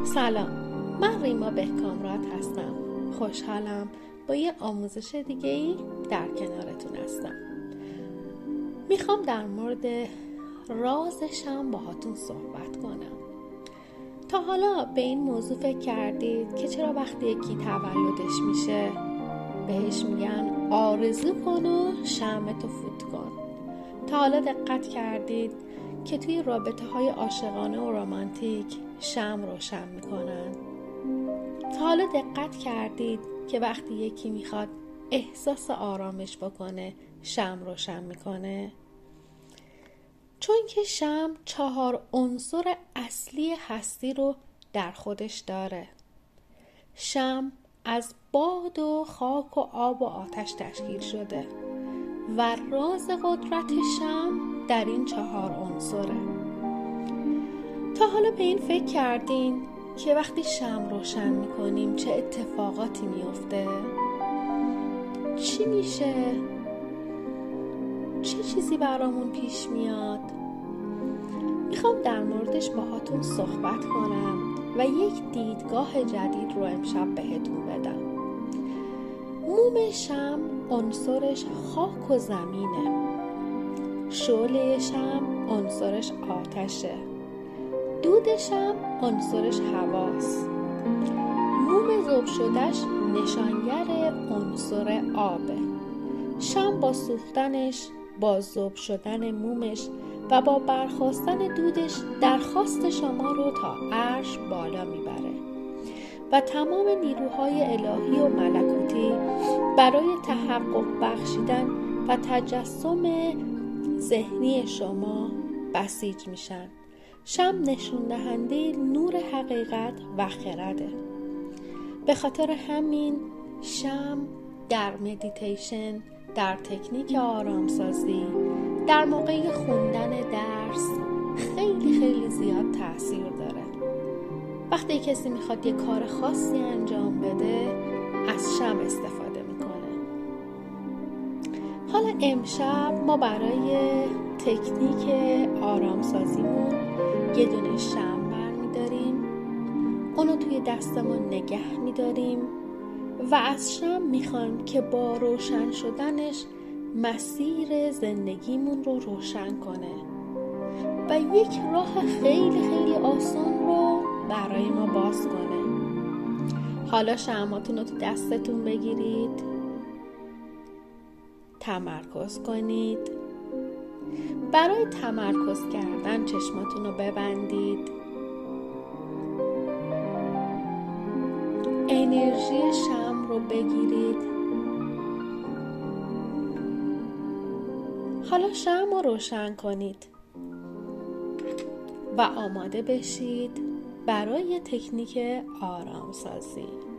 سلام، من ریما بهکامراد هستم. خوشحالم با یه آموزش دیگه‌ای در کنارتون هستم. میخوام در مورد راز شمع باهاتون صحبت کنم. تا حالا به این موضوع فکر کردید که چرا وقتی یکی تولدش میشه بهش میگن آرزو کن و شمعتو فوت کن؟ تا حالا دقت کردید که توی رابطه های عاشقانه و رمانتیک شمع روشن میکنن؟ تا حالا دقت کردید که وقتی یکی میخواد احساس آرامش بکنه شمع روشن میکنه؟ چون که شمع 4 عنصر اصلی هستی رو در خودش داره. شمع از باد و خاک و آب و آتش تشکیل شده و راز قدرت شمع در این 4 عنصره. تا حالا به این فکر کردین که وقتی شمع روشن میکنیم چه اتفاقاتی میفته؟ چی میشه؟ چه چیزی برامون پیش میاد؟ میخوام در موردش باهاتون صحبت کنم و یک دیدگاه جدید رو امشب بهتون بدم. موم شمع عنصرش خاک و زمینه. شعله شمع عنصرش آتشه. دود شمع عنصرش هواست. موم ذوب شدهش نشانگر عنصر آبه. شمع با سوختنش، با ذوب شدن مومش و با برخاستن دودش درخواست شما رو تا عرش بالا میبره و تمام نیروهای الهی و ملکوتی برای تحقق بخشیدن و تجسم ذهنی شما بسیج میشن. شمع نشون دهنده نور حقیقت و خرده. به خاطر همین شمع در مدیتیشن، در تکنیک آرامسازی، در موقع خوندن درس خیلی زیاد تاثیر داره. وقتی کسی میخواد یه کار خاصی انجام بده از شمع استفاده میکنه. حالا امشب ما برای تکنیک آرامسازیمون یه دونه شمع برمیداریم، اونو توی دستمون نگه میداریم و از شمع میخوایم که با روشن شدنش مسیر زندگیمون رو روشن کنه و یک راه خیلی آسان رو برای ما باز کنه. حالا شمعاتون رو تو دستتون بگیرید، تمرکز کنید. برای تمرکز کردن چشماتون رو ببندید. انرژی شمع رو بگیرید. حالا شمع رو روشن کنید و آماده بشید برای تکنیک آرامسازی.